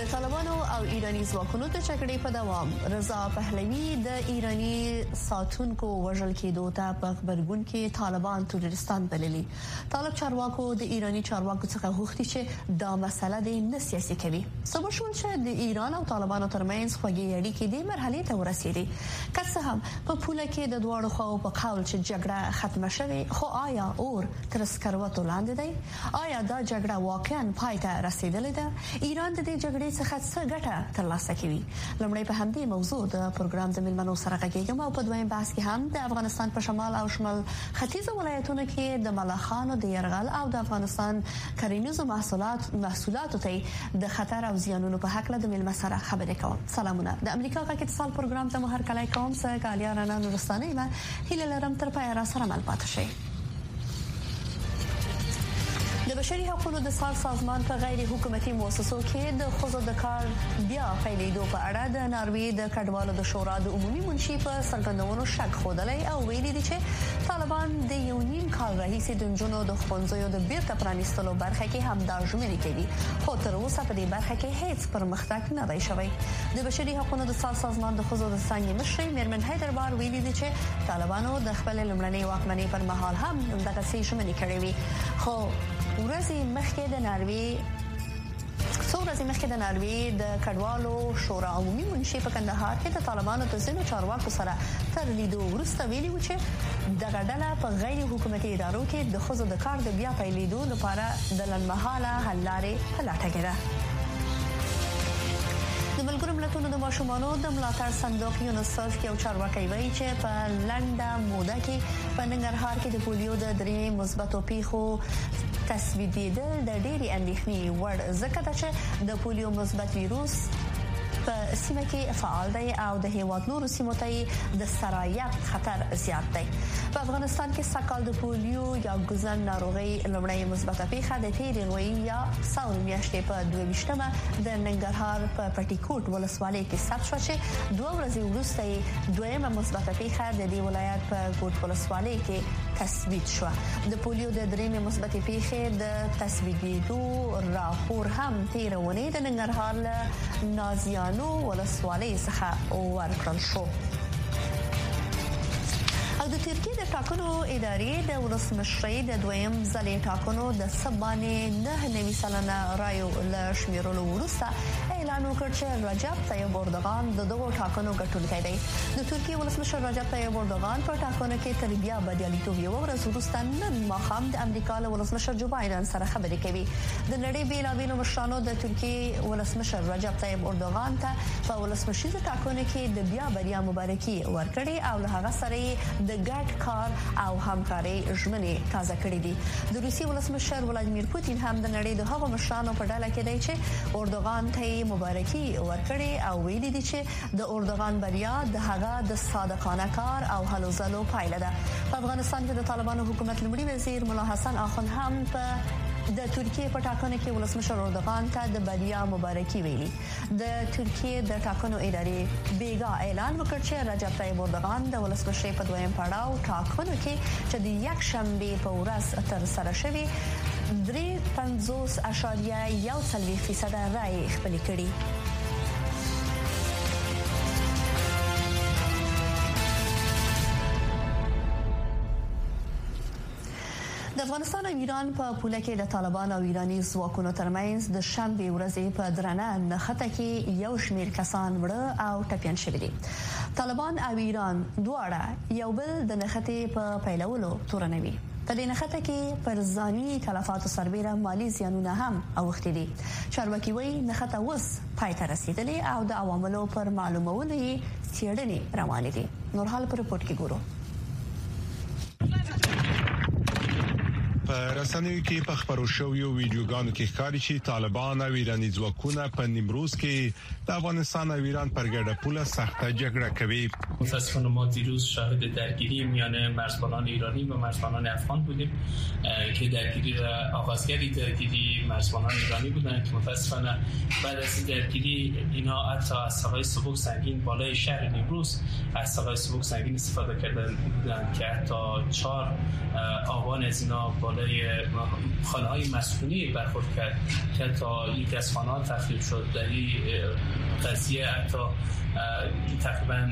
د طالبانو او ایرانی ځواکونو د جګړې په دوام رضا پهلوي د ایرانی ساتونکو وژل کېدو ته په خبرګون کې طالبان تروریستان بللي. طالب چارواکو د ایرانی چارواکو څخه غوښتي چې دا مسله د نه سیاسي کوي. سبا شول چې د ایران او طالبانو ترمنځ خوږې اړیکې د مرحلې ته ورسېدې. که څه هم په پوله کې د دواړو خواو په قول چې جګړه ختمه شوه، خو آیا اور تر سکروټو لاندې دی؟ آیا دا جګړه واقعا پای ته رسیدلې ده؟ ایران د دې جګړې څخه څه ګټه ترلاسه کوي؟ لومړی په همدې موضوع د پروګرام د ملمنو سره غږیږم او په دویم بحث کې هم د افغانستان په شمال او شمال ختیځ ولایتونو کې د ملخانو د يرغل او د افغانستان کرنیزو محصولاتو ته د خطر او زیانونو په حق له د ملمنو سره خبرې کوم. سلامونه. د امریکا غږ اتصال پروګرام ته مو هر کله کوم څه کالیارانا نورستاني و هیله لرم تر پای را سره مل پاتې شئ. د بشري حقوقو د سازمان په غیر حکومتي مؤسسو کې د ښځو د کار بیا پیلېدو په اړه د ناروې د کډوالو د شورا د عمومي منشي په څرګندونو شک خوده او ویلي دي چې طالبان د یو نیم کال راهیسې د نجونو د ښوونځیو د بیرته پرانیستلو برخه کې همدا ژمنې کوي، خو تر اوسه په دې برخه کې هیڅ پرمختګ نه دی شوی. د بشري حقوقو د سازمان د ښځو د څنګه مشر میرمن حیدربار ویلي دي چې طالبانو د خپل لمړنۍ واکمنۍ پر مهال هم دغه څه ژمنې کړې وي، خو ورځې مخکې د ناروې د کډوالو شورا عمومي منشي په کندهار کې د طالبانو د ځینو چارواکو سره تر لیدو وروسته ویلي و چې دغه ډله په غیر حکومتي ادارو کې د ښځو د کار د بیا پیلېدو لپاره د لنډمهاله حل لارې په لټه کې ده. د ملګرو ملتونو د ماشومانو د ملاتړ صندوق یونیسف یو چارواکي وایي چې په لنډه موده کې په ننګرهار کې د پولیو د درې مثبتو پیښو تثبیتېدل د ډېری اندېښنې وړ ځکه چې د پولیو مثبت ویروس په سیمه کې فعال دی او د هیواد نورو سیمو ته د سرایت خطر زیات دی. په افغانستان کې سکال د پولیو یا ګوزن ناروغي لومړی مثبته پیښه د تیرې غوي یا ساول میاشتې په 22مه د ننګرهار په پټیکوټ ولسوالۍ کې ثبت شو چې 2 ورځې وروسته دویمه مثبته پیښه د دې ولایت په ګوټ ولسوالۍ کې تثبیت شو. د پولیو د درېمې مثبتې پیښې د تثبیتېدو راپور هم تیرونه د ننګرهار نازیانو ولسوالۍ څخه ورکړل شو. او د ترکیې د ټاکنو ادارې د ولسمشرۍ د دویم ځلې ټاکنو د سبانې 9 سلنه رایو له شمیرلو وروسته اعلان وکړ چې رجب طیب اردوغان د دغو ټاکنو ګټونکی دی. د ترکیې ولسمشر رجب طیب اردوغان په ټاکنو کې تر بیا بریالیتوب یو ورځ وروسته نن ماښام د امریکا له ولسمشر جو بایدن سره خبرې کوي. د نړۍ بیلابیلو مشرانو د ترکیې ولسمشر رجب طیب اردوغان ته په ولسمشریزو ټاکنو کې د بیا بریا مبارکي ورکړي او له هغه سره د ګډ کار او همکاري ژمنې تازه کړې دي. د روسي ولسمشر ولادیمیر پوتین هم د نړۍ د هغو مشرانو په ډله کې دی چې اردوغان ته مبارکي ورکړي او ویلي دي چې د اردوغان بریا د هغه د صادقانه کار او هلو ځلو پایله ده. په افغانستان کې د طالبانو حکومت لومړي وزیر ملا حسن اخوند هم په د ترکیې په ټاکنو کې ولسمشر اردوغان ته د بریا مبارکي ویلي. د ترکیې د ټاکنو ادارې بیګا اعلان وکړ چې رجب طیب اردوغان د ولسمشرۍ په دویم پړاو ټاکنو کې چې د یک شنبه په ورځ تر سره شوی 3.1% رای خپل کړي. د افغانستان او ایران په پوله کې د طالبان او ایرانی ځواکونو ترمنځ د شنبه ورځې په درنه نښته کې یو شمېر کسان مړه او ټپیان شوي دي. طالبان او ایران دواړه یو بل د نښتې په پیلولو تورنوي. په دې نښته کې پر ځاني تلفاتو سربېره مالی زیانونه هم اوښتي دي. چارواکي وایي نښته اوس پای ته رسیدلې او د عواملو پر معلومولو یې څېړنې روانې دي. نور حال په رپورټ کې ګورو. په رسنیو کې په خبرو شویو ویډیوګانو کې ښکاري چې طالبان او ایرانی ځواکونه په نیمروز کې د افغانستان او ایران پر ګډه پوله سخته جګړه کوي. متاسفانه ما دیروز شاهد درگیری میان مرزبانان ایرانی و مرزبانان افغان بودیم که درگیری را آغازگری درگیری مرزبانان ایرانی بودند که متاسفانه بعد از این درگیری اینا حتی از سلاح سبک سنگین بالای شهر نیمروز از سلاح سبک سنگین استفاده کردند که حتی 4 آوان از اینا بالای به خانه‌های مسکونی برخورد کرد که تا یک از خانه‌ها تخریب شد. در این قضیه حتی تقریبا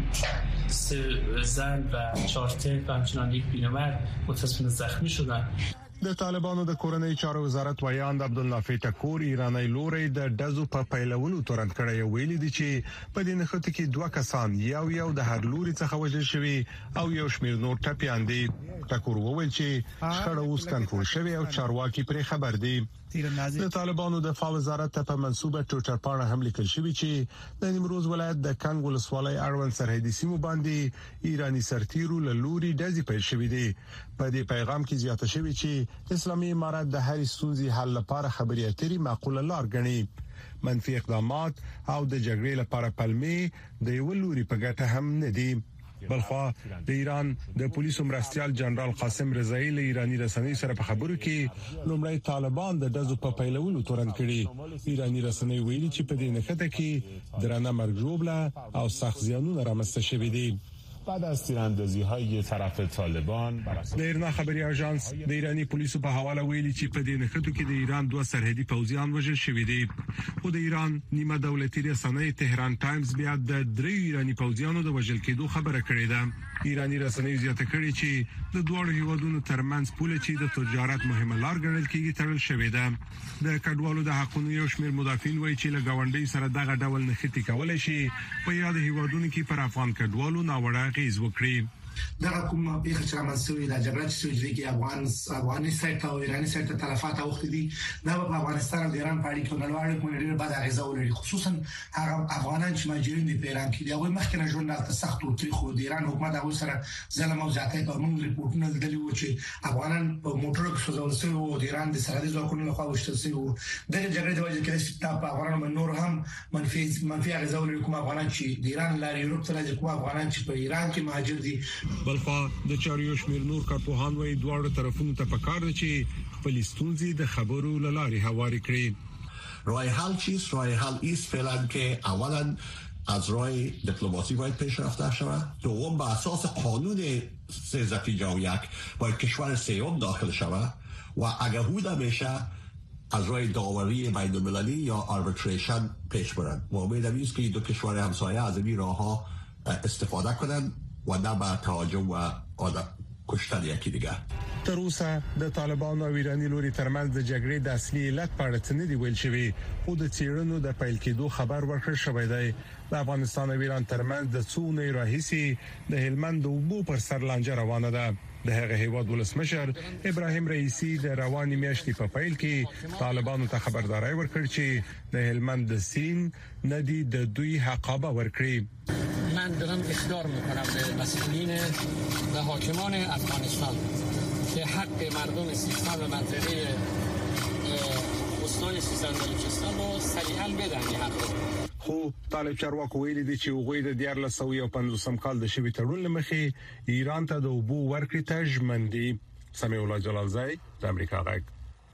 3 زن و 4 طفل و همچنان یک پیرمرد متاسفانه زخمی شدند. د طالبانو د کورنۍ چارو وزارت ویاند عبدالنافع ټکور ایرانی لوري د دزو په پیلولو تورن کړی ویلي دي چې په دې نخښت کې 2 کسان یو د هر لوري څخه وژل شوی او یو شمیر نور ټپیان دي. ټکور وویل چې شخړه اوس کنټرول شوی او چارواکي پرې خبر دي. د طالبانو د دفاع وزارت ته په منسوبه ټویټر باندې هم لیکل شوی چې د نیمروز ولایت د کنګ ولسوالۍ اړوند سرحدي سیمو باندې ایرانی سرتیرو له لوري دزې پیل شوی دي. په دې پیغام کې زیاته شوی چې اسلامي امارات د هر ستونزې حل لپاره خبرې اترې معقوله لار ګڼي. منفي اقدامات او د جګړې لپاره پلمې د یو لوري په ګټه هم نه دي. بلخوا د ایران د پولیسو مرستيال جنرال قاسم رضایی له ایرانی رسنۍ سره په خبرو کې لومړی طالبان د دزو په پیلولو تورن کړي. ایرانی رسنۍ ویلي چې په دې نخښت کې درنه مرګ ژوبله او سخت زیانونه رامنځته شوي دي. بعد از تیراندازی‌های طرف طالبان د ایرنا خبري اژانس د ایرانی پولیسو په حواله ویلي چې په دې نخښتو کې د ایران 2 سرحدي پوځیان وژل شوي دي. خو د ایران نیمه دولتي رسنۍ تهران ټایمز بیا د 3 ایرانی پوځیانو د وژل کېدو خبره کړې ده. ایرانی رسنۍ زیاته کړې چې د دوه هیوادونو ترمنځ پوله چې د تجارت مهمه لار ګڼل کېږي تړل شوې ده. د کډوالو د حقوقو یو شمېر مدافعین وایي چې له غونډې سره دغه ډول نخښتې کولای شي په یاد هیوادونو کې پر افغان کډوالو ناوړه اغیز وکړي. دا کومه پیښه چې رامنځته د جګړې چې سوي کې افغاني سایت او ایرانی سایت تلفات اوخت دي دا په افغانستان او ایران په اړیکو کې نړیوال کومې بعد اغیزه ولري، خصوصا هغه افغانان چې مهاجرین دي په ایران کې دی او مخکنه ژوند ته سخت او تاریخ د ایران حکومت هغه سره ظلم او زیاتې په موږ ریپورتونه لیدلي و چې افغانان په موټرو کې سوځول شوی او د ایران د سرحدي ځواکونو لخوا وشتل شوی و. د جګړې د وجې کې چې په افغانانو نور هم منفي اغیزه ولري کوم افغانان چې د ایران لارې یورپ ته راځي، کوم افغانان چې په ایران کې مهاجر دي. بلخوا د چاریو شمیر نور کارپوهان وایي دواړو طرفونو ته پکار دي چې خپل ستونزې د خبرو لارې هواري کړي. راه حل چیست؟ راه حل است فعلا که اولا از راه دیپلماسی باید پیش رفته شود، دوم به اساس قانون 1351 باید کشور سوم داخل شود و اگر هود میشه از راه داوری بین المللی یا آربیتریشن پیش برند. و امیدم است که دو کشور همسایه از این راهها استفاده کنند و نه به تهاجم و کشتن یکی دیگه. تر اوسه د طالبانو او ایرانی لوري ترمنځ د جګړې د اصلي علت په اړه څه نه دی ویل شوی، خو د څېړنو د پیل کېدو خبر ورکړل شوی دی. د افغانستان او ایران ترمنځ د څو نه راهیسي د هلمند اوبو پر سر لانجه روانه ده. د هغه هیواد ولسمشر ابراهیم رئیسی د رواني میاشتې په پیل کې طالبانو ته خبرداري ورکړ چې د هلمند د سین ندی د دوی حقابه ورکړي. من دارم اخطار میکنم به مسئولین و حاکمان افغانستان که حق مردم سیستان و منطقه استان سیستان و بلوچستان رو سریعا بدن. این حق خو طالب چارواکو ویلي دي چې وګړي د 1950 کال د شوی تړون لمخې ایران ته د اوبو ورکړې ته ژمن دي. سمیع الله جلالزای د امریکا غږ.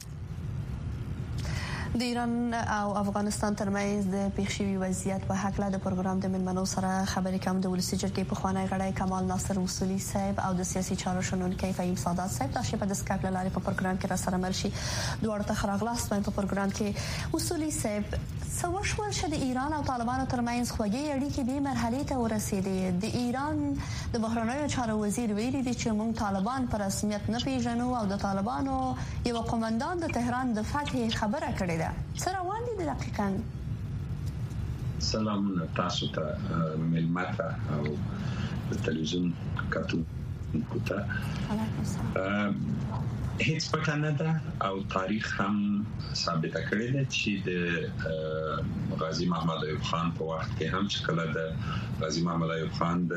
د ایران او افغانستان ترمنځ د پیښوي وضعیت په حق له پروګرام د منمنو سره خبرې کوم. د ولسی جرګې په خوانی غړی کمال ناصر اصولي صاحب او د سیاسي چارو شنونکي فهیم سادات صاحب د شپه د سکایپ لارې په پروګرام کې را سره مرشي. دوه ته خراغلاست په پروګرام کې اصولي صاحب سوشول شه د ایران او طالبانو ترمنځ خوږی اړیکې به مرحله ته ورسېدې. د ایران د بهرنیو چارو وزیر ویلي دی چې موږ طالبان په رسمیت نه پیژنو او د طالبانو یو قومندان د تهران د فتح خبره کړې ده. سره روان دي دقیقاً. سلام تاسو ته ملمت او تلویزیون کتونکو ته. هیڅ پټه نه ده او تاریخ هم ثابت کړی دی چې د غازی محمد ایوب خان په وخت کې هم چې کله د غازی محمد ایوب خان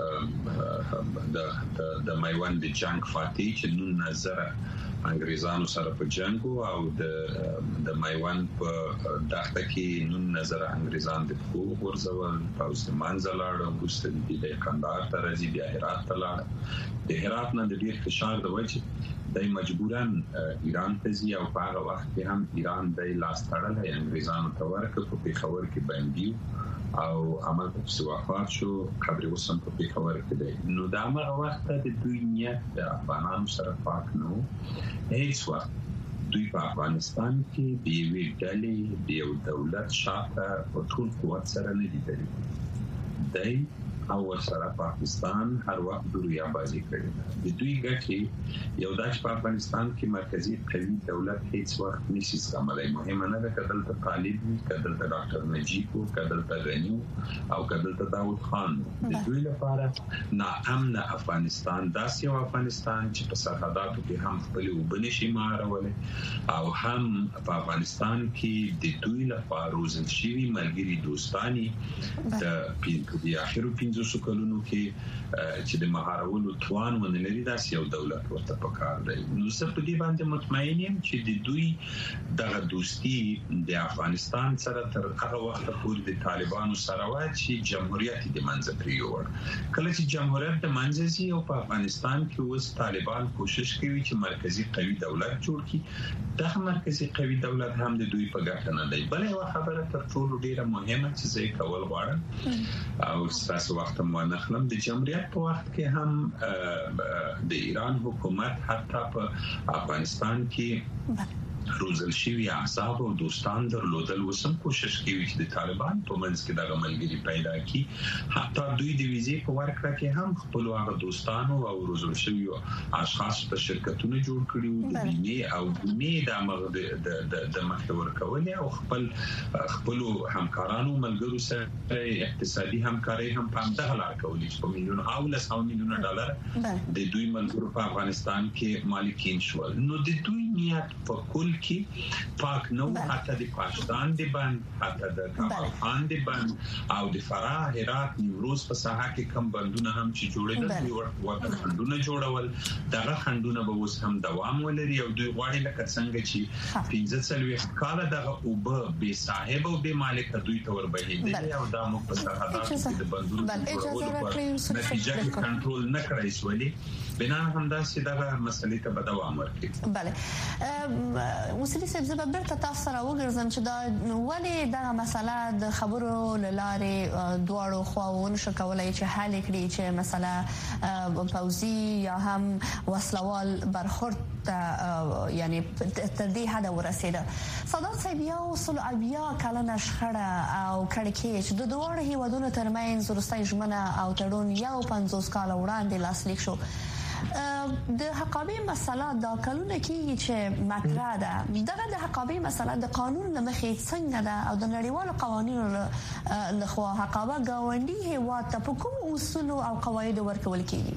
د میوند د جنگ فاتح چې 19 انګریزانو سره په جنگ او د میوند په دښته کې 19 انګریزان د خو ورزول په منځ لاړ او ګوستل د کندهار ته راځي بیا هرات ته لاړ. د هرات نه د ډیر فشار د وجه د مجبورن ایران ته ځي او په هغه وخت کې هم ایران د لاس تړلې انګریزانو ته ورکړ په پیښور کې باندې او عمل په وفات شو قبر وسم په پیښور کې دی نو دا هغه وخت د دوی نیت د افغانانو سره پاک نو هیڅ وخت دوی په افغانستان کې د یوې ډلې د یو دولت شاته په ټول قوت سره نه دي دی او سره پاکستان هر وخت دوریا بازی کړي د دوی ګټي یو داش په افغانستان کې مرکزی قوي دولت هیڅ وخت نشي سملای مهمه نه ده کدل ته طالب کدل ته ډاکټر نجیب کدل ته غنی او کدل ته داوود خان د دوی لپاره ناامن افغانستان داسې یو افغانستان چې په سرحداتو کې هم خپل وبنشي مارولې او هم په افغانستان کې د دوی لپاره روزل شوی ملګری دوستانی د اخرو 15 کلونو کې چې د مهارولو توان ونلري داسې یو دولت ورته پکار دی نو زه په دې باندې مطمئن یم چې د دوی دغه دوستي د افغانستان سره تر هغه وخت پورې د طالبانو سره و چې جمهوریت د منځ پریور کله چې جمهوریت د منځ سي او په افغانستان کې اوس طالبان کوشش کوي چې مرکزی قوي دولت جوړ کړي دغه مرکزی قوي دولت هم د دوی په ګټه نه دی بل یو خبره تر ټولو ډیره مهمه چې زه کول غواړم او تاسو وخت مو نه خلم د جمهوریت په وخت کې هم د ایران حکومت حتی په افغانستان کې روزل شوی احزاب او دوستان درلودل وسم کوشش کوي چې د طالبان په منځ کې د غملګری پیدا کړي حتی دوی د ویزې په ورکړه کې هم خپل هغه دوستانو او روزل شوی اشخاص ته شرکتونه جوړ کړي د بیمه او بیمه د مغد د مخور کول او خپل همکارانو ملګرو سره اقتصادي همکاري هم په دغه لار کولې چې په میلیون او لسو میلیون ډالر د دوی ملګرو په افغانستان کې مالکین شول نو د دوی نیت په کل کې پاک نو حتی د پاکستان دی باندې حتی د کابل خان دی باندې او د فراه هرات نیمروز په ساحه کې کم بندونه هم چې جوړېدل دوی ورته خندونه جوړول دغه خندونه به اوس هم دوام ولري او دوی غواړي لکه څنګه چې 15 کال دغه او به صاحب او به مالک دوی ته وربهیدل او دا موږ په سرحداتو کې د بندونو نتیجه کې کنټرول نه کړای شولې بنا همداسې دغه مسلې ته دوام ورکړي بله وسلی سبزه برته تاسو سره وګرځم چې دا ولې دا مسله د خبرو لاره دواړو خواوون شکولای چې حل کړي چې مسله پوزي یا هم وسلوال برخورد یعنی تر دې حد ورسېده صدات صاحب یو اصول بیا کلنه شخړه او کړکېچ د دوه هیوادونو ترمنځ وروستۍ ژمنه او تړون یو 50 کال وړاندې لاسلیک شو د حقابې مسله دا کلونه کې چې مطرح ده دغه د حقابې مسله د قانون لمخې څنګه ده او د نړیوالو قوانینو لخوا حقابه گاونډي هیواد ته په کوم اصول او قواعد ورکول کېږي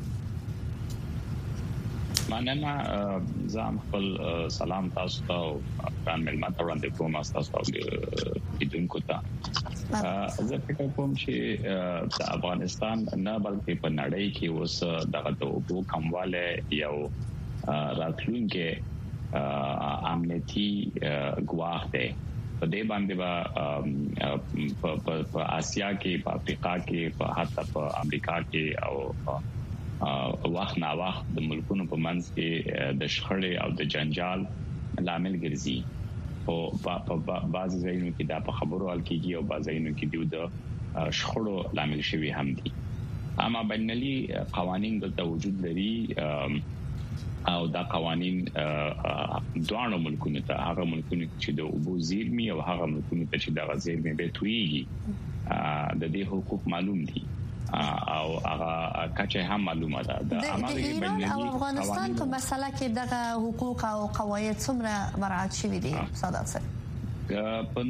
مننه زم خپل سلام تاسو ته کان ملمت وړاندې کوم تاسو ته کیدونکو ته زه فکر کوم چې د افغانستان نه بلکې په نړۍ کې اوس دغه د اوبو کمواله یو راتلونکي امنیتي ګواښ دی په دې باندې په آسیا کې په افریقا کې په حتی په امریکا کې او وخت نا وخت د ملکونو په منځ کې د شخړې او د جنجال لامل ګرځي او په بعض ځایونو کې دا په خبرو حل کېږي او بعض ځایونو کې د شخړو لامل شوی هم دي اما بینالمللي قوانين د وجود لري او دا قوانين دوه ملکونو ته هغه ملکونو چې د اوبو زیرمي او هغه ملکونو ته چې د زیرمي به تويږي د دې حقوق معلوم دي او هغه کچه هم معلومه ده د ایران او افغانستان په مسله کې دغه حقوق او قواعد څومره مراعات شوي دي سادات صاحب په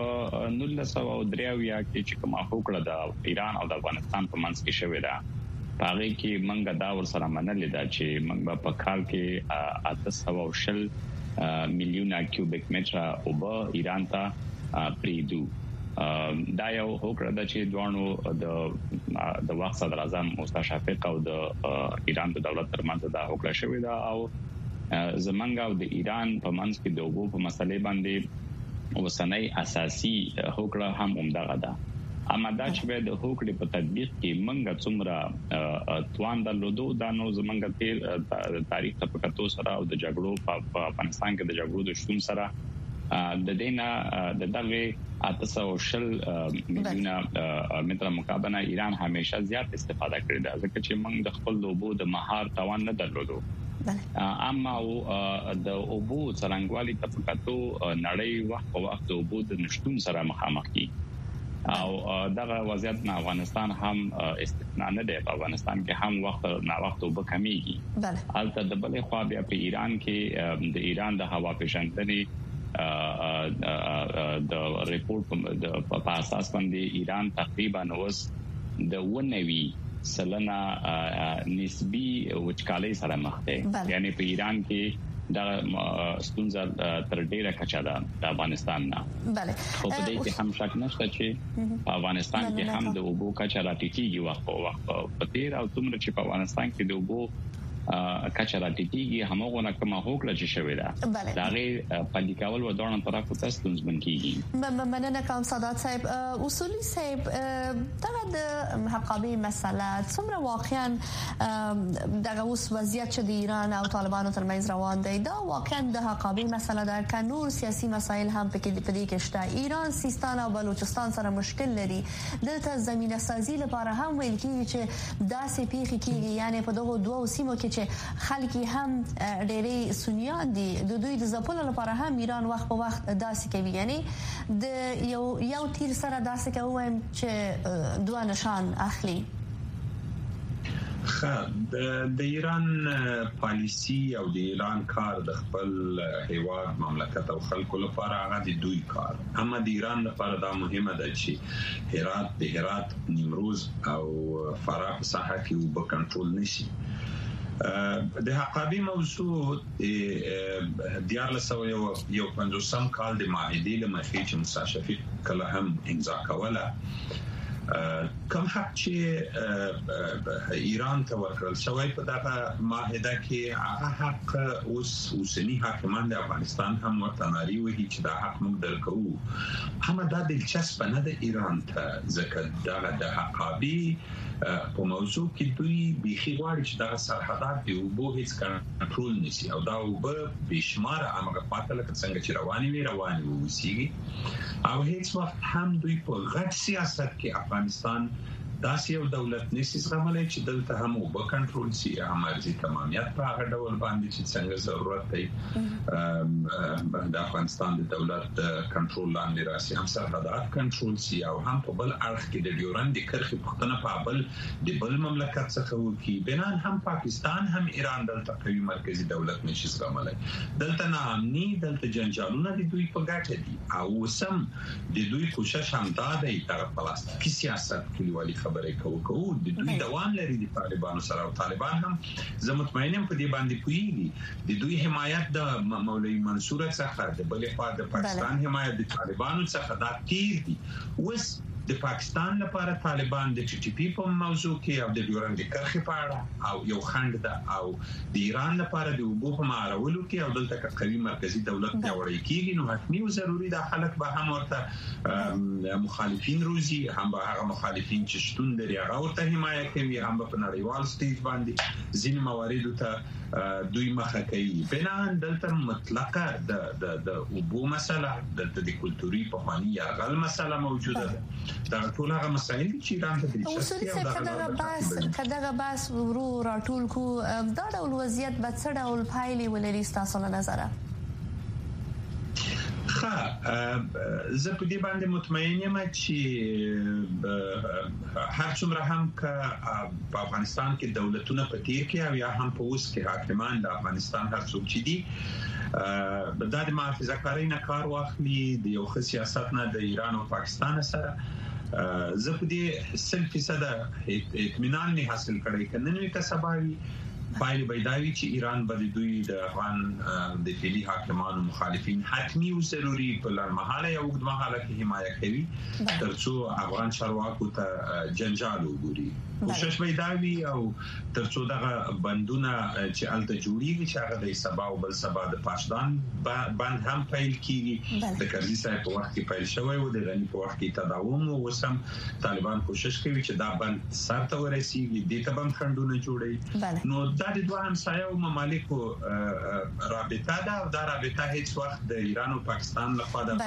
1993 کې چې کومه حقوق د ایران او د افغانستان په منځ کې شوې ده هغه کې منګه دا ور سره منلې ده چې منګه په کال کې 820 میلیونه کیوبیک متره اوبه ایران ته پریدو دا یو هوکړه ده چې دوانو د وخت صدر اعظم مصطفی شفیق او د ایران د دولت ترمنځ دا هوکړه شوې ده او زمونږ او د ایران په منځ کې د اوبو په مسلې باندې وسنۍ اساسي هوکړه هم همدغه ده اما دا چې د هوکړې په تطبیق کې منګه څومره توان درلودو دا نو زمونږ تیر تاریخ ته په کتو سره او د جګړو په افغانستان کې د جګړو د شتون سره د دینا د دغه 800 میلیونه متر مکعب نه ایران همیشه زیات استفاده کړې ده ځکه چې موږ د خپل اوبو د مهار توان نه درلودو اما د اوبو څرنګوالي ته په کتو نړۍ وخت په وخت اوبو د نشټون سره مخامخ کی او دغه وضعیت نه افغانستان هم استثناء نه دی په افغانستان کې هم وخت نه وخت وب کمیږي البته د بلې خوا بیا په ایران کې د ایران د هوا پیژندنې د ریپورت په اساس باندې ایران تقریبا اوس د 90% نسبی وچکالۍ سره مخ دی یعنی په ایران کې دا ستونزه تر ډیره کچا ده د افغانستان نه بله په دې کې هم شک نشته چې افغانستان کې هم د اوبو کچا راټیټیږي وخت په وخت په تیر او څومره چې په افغانستان کې د اوبو کچا راټیټیږي همغه نه کومه هوکړه چې شوې ده دا غي پالیکاول و دوران طرف ته ستونزمن کیږي مننه کوم سادات صاحب اصولي صاحب دا د حقابه مسله څومره واقعا دغه اوس وضعیت چې د ایران او طالبانو ترمنځ روان دی دا واقعا د حقابه مسله ده که نور سیاسي مسایل هم په دې کې شته ایران سیستان او بلوچستان سره مشکل لري دلته زمينه سازي لپاره هم ویل کیږي چې داسې پیښې کیږي یعنی په دغه دوه سیمو کې چې خلک هم ډېری سنیان دي د دوی د ځپلو لپاره هم ایران وخت په وخت داسې کوي یعنی د یو تیر سره داسې کوي چې دوه نشان اخلي د ایران پالیسی او د ایران کار د خپل هیواد مملکت او خلکو لپاره هغه د دوی کار اما د ایران لپاره دا مهمه ده چې هرات نیمروز او فراه په ساحه کې وب کنټرول نشي د حقابي موضوع یو 50 کال د معاهدې لمخې چې موسی شفیق کله هم امضا کوله کوم حق چې ایران ته ورکړل شوی په دغه معاهده کې هغه حق اوسنی حاکمان د افغانستان هم ورته ناري وهي چې دا حق موږ درکو هم دا دلچسپ نه د ایران ته ځکه دا د حقابي په موضوع کې دوی بيخي غواړي چې دا سرحدات دی او به هیڅ کنټرول نشي او دا به بشمار امغه پاتله څنګه چې رواني ووسیږي او هیڅ وخت هم دوی په غټ سیاست کې افغانستان داسې یو دولت نشي زغملای چې دلته هم وب کنټرول شي امرزي تمامیت په هغه ډول باندې چې څنګه ضرورت دی د افغانستان د دولت کنټرول لاندې راشي هم سرحدات کنټرول شي او هم په بل اړخ کې د ډیورند کرښې پختنه په بل مملکت څخه وکي بنان هم پاکستان هم ایران دلته قوي مرکزی دولت نشي زغملای دلته ناامني دلته جنجالونه د دوی په ګټه دي او سم د دوی کوشش هم دا دی تر پلاستیکي سیاست کلیوالي خبرې کوو د دوی دوام لري د طالبانو سره او طالبان هم زه مطمئنم په دې باندې پوهیږي د دوی حمایت د مولوی منصور څخه د بلې خوا د پاکستان حمایت د طالبانو څخه دا تیر دي وس د پاکستان لپاره طالبان د ټي ټي پی په موضوع کې او د ډیورند کرښې په اړه او یو خند ده او د ایران لپاره د وبو په معارولو کې او دلته قوي مرکزی دولت پیاوړی کیږي نو حتمي او ضروری ده خلک به هم ورته مخالفین روزي هم به هغه مخالفین چې شتون لري هغه ورته حمایت کوي هم په نړیوال سټیج باندې ځینې موارد ته دوی مخه کوي بنان دلته مطلقه د وبو مسله د کلتوري په خواني یا غل مسله موجوده ده دا ټول هغه مسایل چې ایران ته دي کداغه باس ورو راټول کو دا ډول وضعیت به څه ډول پایلې ولري تاسو له نظره زه په دې باندې مطمئن یم چې هر څومره هم که په افغانستان کې دولتونه په تیر کې او یا هم په اوس کې حاکمان د افغانستان هر څوک چې دي د محافظه کاری نه کار واخلي د یو ښه سیاست نه د ایران او پاکستان سره زه په دې 100% اطمینان نه حاصل کړی کنه نو که سباوي پایله بيداوي چې ایران به دوی د افغان د فعلی حاکمانو مخالفین حتمی او ضروري په لړمحاله او اوږدمحاله کې حمایت کوي ترڅو افغان چارواکو ته جنجال وګوري. کوشش بيداوي او ترڅو دغه بندونه چې الته جوړیږي چې هغه د سبا او بل سبا د پاشدان بند هم پیل کیږي. د کرزي صاحب په وخت کې پیل شوی و، د غنی په وخت کې تداوم او وسم طالبان کوشش کوي چې دا بند سرته ورسیږي، د ته بم خندونه جوړي. نو دا د دوه همسایو ممالکو رابطه ده او دا رابطه هیڅ وخت د ایران او پاکستان لخوا د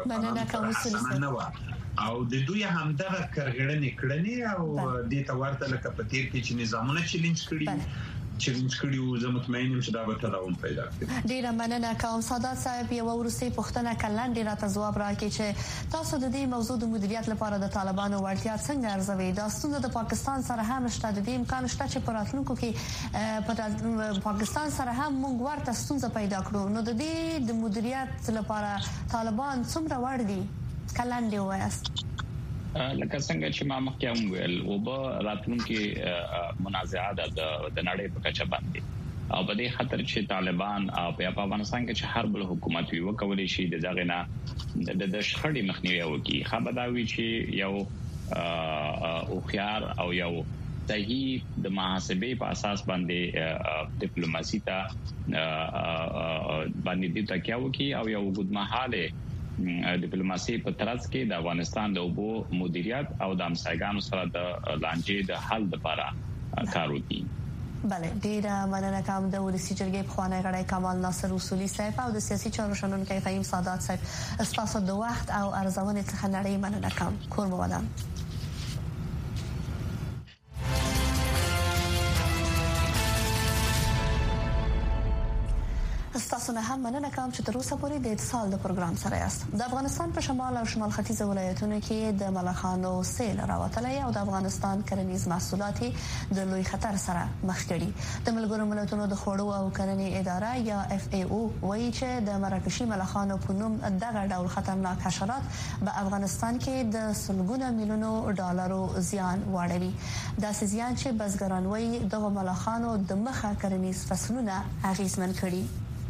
او د دوی همدغه کرغړنې کړنې او د تورته لکه په تیر کې چې نظامونه چیلنج کړي او زه مطمئن یم چې دا به تداوم پیدا کړي. ډیره مننه کوم سادات صاحب. یو ورسته پښتنه کلن ډیره تجواب راکړي چې تاسو د دې موضوع د مدیریت لپاره د طالبانو وړتیا څنګه ارزوي؟ دا ستونزه د پاکستان سره هم شته، د دې امکان شته چې په راتلونکو کې په پاکستان سره هم موږ ورته ستونزه پیدا کړو. نو د دې د مدیریت لپاره طالبان څومره وړ دي؟ کلن دی وایست. لکه څنګه چې ما مخکې هم ویل او به راتلونکي منازعات د نړۍ په کچه باندې او په دې خاطر چې طالبان او په افغانستان کې چې هر بل حکومت وي وکولای شي د دغه نه د شخړې مخنیوي وکړي. خبرداوي چې یو او خيار او یو صحیح د محاسبې په اساس باندې ډیپلوماسي ته باندې د تکیه وکړي او یو وګدمحاله ډیپلوماسي په ترڅ کې د افغانستان د اوبو مدیریت او د همسایګانو سره د لانجې د حل لپاره کار وکړي. بله، ډیره مننه کوم د ولسی جرګې پخوانی غړی کمال ناصر اصولي صاحب او د سیاسي چارو شنونکي فهیم سادات صاحب. تاسو د وخت او ارزونې څخه نړۍ مننه کوم. کور مو ودان. تاسو نه هم مننه کوم چې تر اوسه پورې د اتصال د پروګرام سره یاست. د افغانستان په شمال او شمال ختیځ ولایتونو کې د ملخانو سیل راوتلی او د افغانستان کرنیز محصولات د لوی خطر سره مخ کړي. د ملګرو ملتونو د خوړو او کرنې اداره یا FAO وایي چې د مراکشي ملخانو په نوم دغه ډول خطرناک حشرات په افغانستان کې د سلګونه میلیونو ډالرو زیان واړوي. دا زیان چې بزګران وایي دغه ملخانو د مخه کرنیز فصلونه اغیزمن کړي.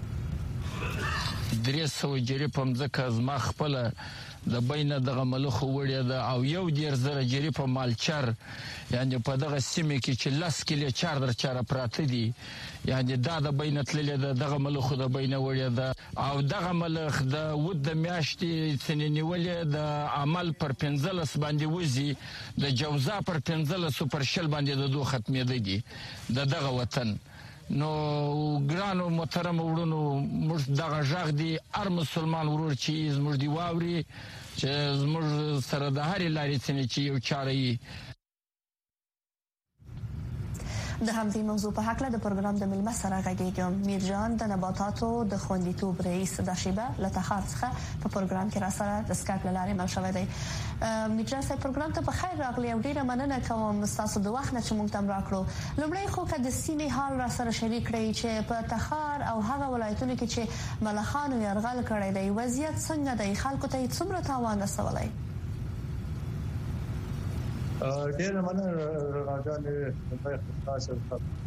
300 جری په مځکه زما خپل د بینه دغه ملخو وړیا ده او 1.0 جری په مالچر، یعنی په دغه سیمه کې چې 10 کیلو چار در چاره پراته دي، یعنی دا د بینه تللی ده دغه ملخو د بینه وړیا ده او دغه ملخ د ود د میاشتې سننیولې د عمل پر 15 باندې وزي د جوزا پر 15 پر شل باندې د دوه ختمېده دي دغه وطن. نو ګرانو محترم ورونو موږ دغه ژغ دی هر مسلمان ورور چې زموږ دی واوري چې زموږ سره د هر لارې څخه چې یو چاري. د همدې موضوع په حق له د پروګرام د ملمه سره غږیږم. میرجان د نباتاتو د خوندیتوب رئیس د شیبه لتخار څخه په پروګرام کې را سره د سکایپ لارې مل شوی دی. میرجان صاحب پروګرام ته په خیر راغلی او ډیره مننه کوم تاسو د وخت نه چې موږ تم راکړو. لومړی خو که د سیمې حال را سره شریک کړئ چې په تخار او هغه ولایتونو کې چې ملخانو یرغل کړی دی وضعیت څنګه دی، خلکو ته څومره تاوان رسولی؟ ډېر مننه راجان په خاصه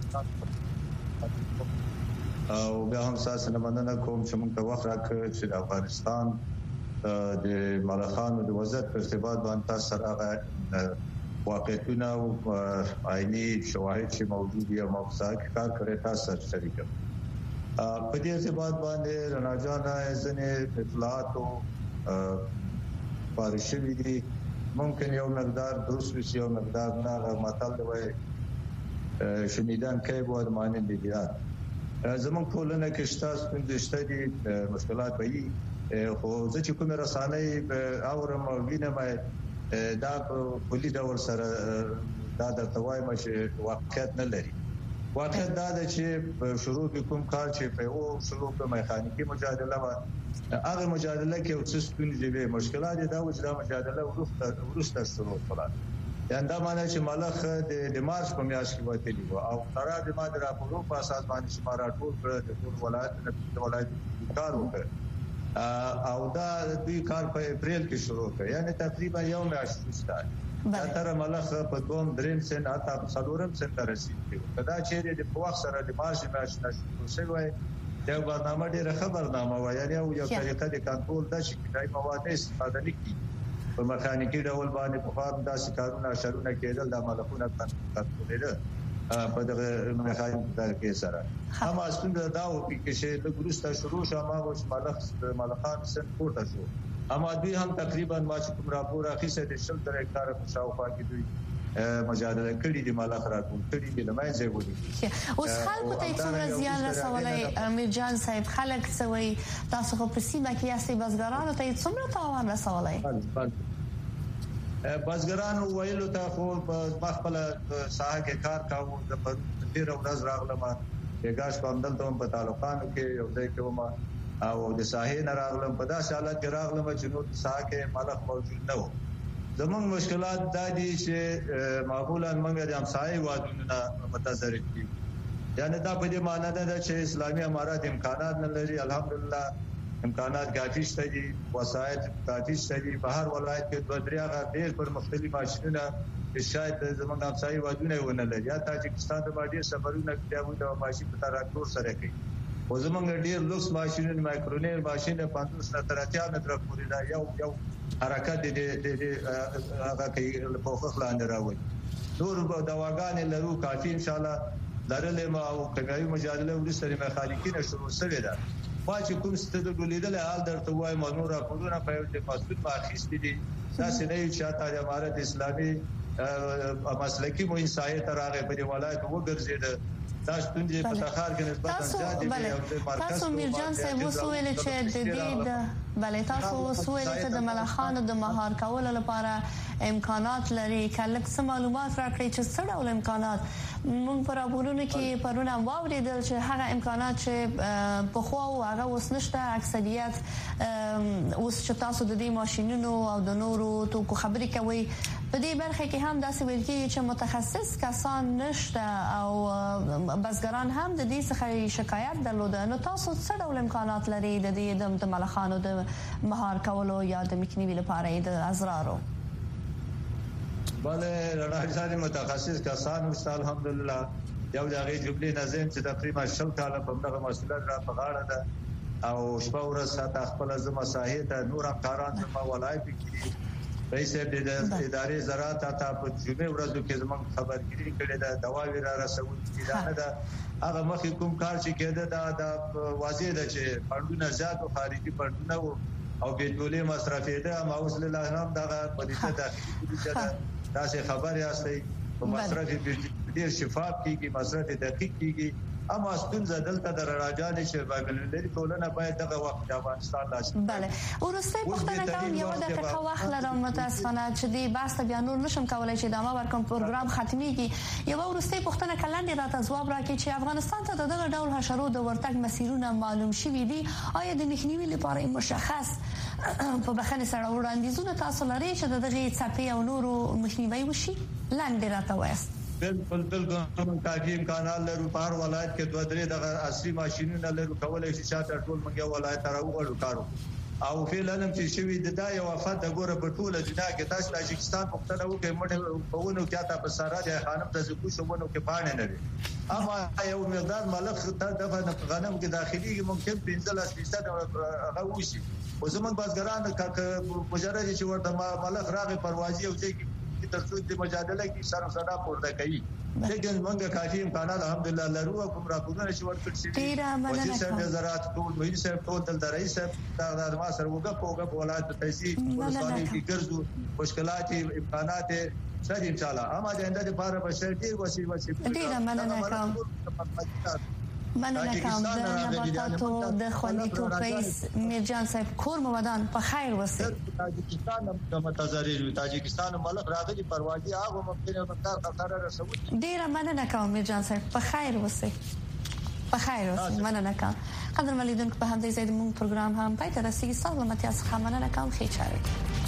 او بیا هم تاسو نه مننه کوم چې موږ ته وخت راکړ چې د افغانستان د ملخانو د وضعیت په ارتباط باندې تاسو سره واقعیتونه او عیني شواهد چې موجود دي او موضوعات کار کړی تاسو سره شریک په دې ارتباط باندې راجان ځنې اطلاعات او پارشوي دي ممکن یو مقدار درست بشه یو مقدار نه مطلب دی شنیدن کې بود معنی دیدن زمون ټولنه کې شتاس پندشته دي مشکلات وي خو ځکه چې کومه رسانه اورم وینم دا په کلی ډول سره دا د توای مشه واقعیت نه لري. واقعیت دا چې شروع کوم کار چې په او شروع په میخانیکی مجادله و هغه مجادله کې او څه ستونزې به مشکلات دا و چې دا مجادله ورسته شروع کړه. یعنی دا معنی چې ملخ د مارچ په میاشت کې وته او قرار د ماده راپورو په اساس باندې شماره ټول پر د ولایت کار وکړ او دا دوی کار په اپریل کې شروع کړ، یعنی تقریبا یو میاشت وروسته دا تر ملخ په دوم دریم سن اته څلورم سن ته رسیدي دا چې د په وخت سره د مارش ناشنا شوی دا برنامه ډیره خبرنامه و یعنی یو طریقه د کنټرول د شکایت مواد استفاده نکړي په مکانیکی ډول باندې په خاطر داسې کارونه شرونه کېدل د ملخونو کنټرول په دغه مکانیک د کې سره هم اصل دا او کې د ګروستا شروع شمه او ملخان سن پورته شو اما دوی هم تقریبا ما چې کوم راپور اخیسته د شل تر هکتار په شاوخوا کې دوی مجادله کړي دي ملخ راټول کړي دي لمایځه ودی اوس خلکو ته څومره زیان رسولای امیر جان صاحب خلک سوي تاسو خو په سیمه کې یاستئ بزګرانو ته څومره تاوان رسولای بزګرانو ویلو ته خو په خپل ساحه کې کار کاوه د پیر ورځ راغلم بیګاش کومدل ته په تعلقاتو کې یو ځای کې ومه او د ساحې نه راغلم په داسې حالت کې راغلم چې نو ساحه کې ملخ موجود نه و زموږ مشکلات دا دي چې معمولا موږ د همسایه وادونو نه متضرر کیږو یعنی دا په دې معنی ده چې اسلامي امارات امکانات نه لري الحمدلله امکانات کافي شته دي وسایل کافي شته دي په هر ولایت کې دوه درې هغه ډېر پر مختلف ماشینونه شاید زموږ همسایه وادونه ونه لري یا تاجکستان ته باندې سفرونه کوي د ماشین په تراکتور سره کوي او زموږ ډېر لوکس ماشینونه مایکرونیر ماشین 50 نه تر 80 متر پورې دا یو حرکت دي هغه کوي په خپل لاندې راوي نور دواګان لرو کافي ان شاء الله لرلې ما او کګایي مجادله ولستري مخالفین شروع شوه ده ما چې کوم ستدل ولیدل حال درته وای منور راپورونه په یو مسؤل ماخیس دي دا سنوي چې د امارت اسلامي مسلکی مو انسایه ترغه په ولایت وګرځید دا ستونزې په تخار کې نسبت زیاتې دي او تاسو میرجان صاحب وسویل چې د دې د بلې تاسو وسویل چې د ملخانو د مهار کولو لپاره امکانات لري کله څه معلومات راکړي چې څه ډول امکانات موږ پر راپورونو کې پرونه واوریدل چې هغه امکانات چې په خو او هغه اوس نشته اکثریت اوس چې تاسو د دې ماشينونو او د نورو توکو خبرې کوي په دې برخه کې هم داسې ویل کېږي چې متخصص کسان نشته او بزګران هم د دې څخه شکایت درلوده نو تاسو څه ډول امکانات لري د دې د ملخانو د مهار کولو یا د مخنیوي لپاره د ازرارو بله راځي متخصص کسان مستل الحمدلله یو دغه جبلي نظم چې تقریبا 10 کال په دغه مسله را په غاړه ده او شپه ورځ ساته خپل زما ساحه ته نور کاران په ولایت کې رئیس د ادارې زراعت ته په جمعې ورځو کې زموږ خبرګيري کړې ده دواوی را رسول کیدانه ده هغه مخکې کوم کار چې کېده دا واضح ده چې فندونه زیات او خارجي فندونه او بيدولي مصرفي ده ما اوس له نام دغه پدیده داخلي تاسو خبر یاستئ په مصرف ډیر شفاف کیږي مصرف دقیق کیږي اما ستونزه دلته د راجانې شباب لري ټولنه باید دغه وخت د افغانستان لاسته بله ورسته پښتنه کوم یو د دقیقه وخت لرم متاسفانه چې دی باسته بیا نور نشم کولای چې دا ما ورکوم پروګرام ختميږي یو ورسته پښتنه کلند راته ځواب راکړي چې افغانستان ته دغه ډول حشرو د ورتګ مسیرونه معلوم شوي دي آیا د مخنیوي لپاره مشخص په بخنه سره وړاندیزونه تاسو لري چې دغه څپې او نورو مخنیوي وشي لاندې راته وایست بالکل کافي امکانات لرو په هر ولایت کې دوه درې دغه اصلي ماشينونه لرو کولای شي چې ټول موږ ولایت راوړو کارو او فعلا چې شوی د دا یو وفات د ګوره په ټوله دنیا کې تاسو تاجکستان پښتنه وکړئ مړ په ونو کې تاسو سره د خانم د زکو شوونو کې پانه نه وي اما یو مقدار ملخ ته د غنم کې داخلي ممکن 15% هغه وشي او زمون بازګران مجرد چې ورته ملخ راغی پروازي او چې ترڅو د مجادله کې سره صدا پورته کوي لیکن موږ کافي امکانات الحمدلله لرو کوم راپورونه چې ورکړل شي وزیر صاحب زراعت ټول مهندس صاحب ټول د رئیس صاحب د ما سره وګپ ولایت تحصیل ولسوالۍ کې ګرځو مشکلات امکانات سره ان شاء الله اما د انده لپاره بشر ډیر وسیله ډیر مننه کوم مننه کوم د نباتاتو د خوندیتوب رئیس میرجان صاحب کور مودان په خیر وسه تاجکستان د متضرر تاجکستان ملک راغلي پروازي هغه ممکنه مقدار خطر رسوي ډیر مننه کوم میرجان صاحب په خیر وسه په خیر وسه مننه کوم قدر ملیدونکو په همدې ځای د موږ پروګرام هم پای ته رسیدي سلامتی از مننه کوم خیر